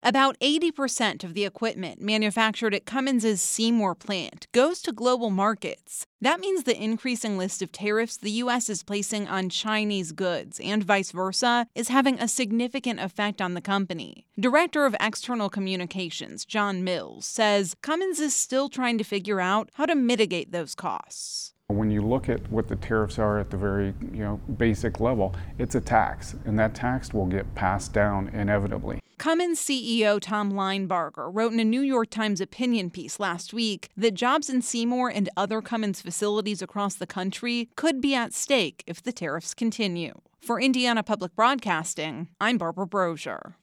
About 80% of the equipment manufactured at Cummins' Seymour plant goes to global markets. That means the increasing list of tariffs the U.S. is placing on Chinese goods and vice versa is having a significant effect on the company. Director of External Communications John Mills says Cummins is still trying to figure out how to mitigate those costs. When you look at what the tariffs are at the very basic level, it's a tax, and that tax will get passed down inevitably. Cummins CEO Tom Linebarger wrote in a New York Times opinion piece last week that jobs in Seymour and other Cummins facilities across the country could be at stake if the tariffs continue. For Indiana Public Broadcasting, I'm Barbara Brosier.